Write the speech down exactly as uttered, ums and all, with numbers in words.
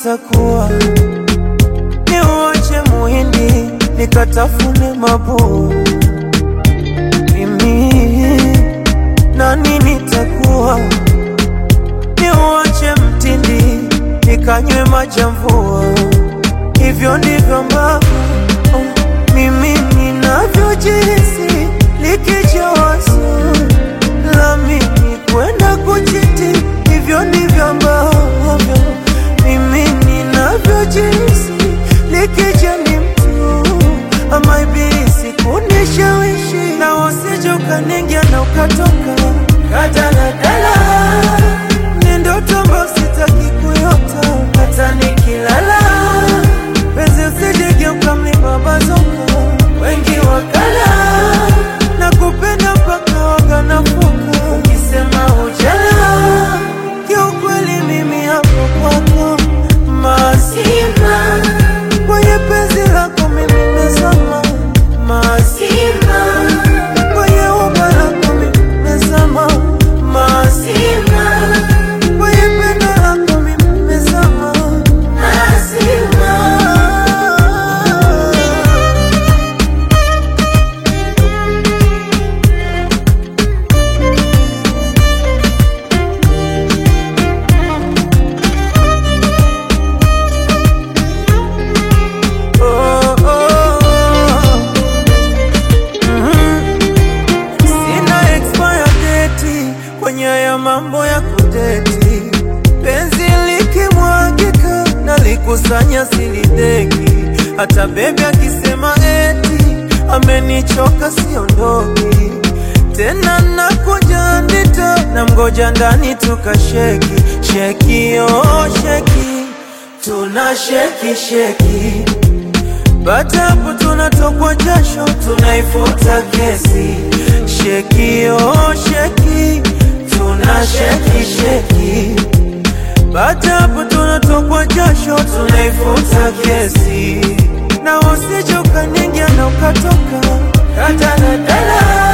itakuwa? Niuache muhindi nikatafune mabuu? Mimi nani nitakuwa? Niuache mtindi nikanywe maji ya mvua? Hivyo ndivyo ambavyo oh, mimi ninavyojihisi likija wazo la mimi kwenda kuchiti. Hivyo ndivyo ambavyo mimi ninavyojihisi likija ni mtu ama ibilisi kunishawishi. Na usije ukaningia na ukatoka kadaladala, ni ndoto ambayo sitaki kuyota hata nikilala. Penzi usije ukamlipa bazoka, wengi wakala na kupenda mpaka wakanafuka. Ukisema ujala, kiukweli mimi hapo kwako mazima. Kwenye penzi lako mimi nimezama mazima. Kwenye umba lako mimi nimezama mazima. Kwenye pendo lako mimi nimezama mazima. Oh, oh, oh. Mm-hmm. Sina expire date kwenye ya mambo ya kudeti. Penzi likimwagika na likusanya silideki. Hata baby akisema eti amenichoka siondoki tena, nakuja ndita na mgoja ndani tukasheki. Sheki oh sheki, tuna sheki sheki. Baada hapo tunatokwa jasho, tunaifuta kesi. Sheki oh sheki, tuna sheki sheki. Baada hapo tunatokwa jasho, tunaifuta kesi. Na usije ukaningia na ukatoka kadaladala,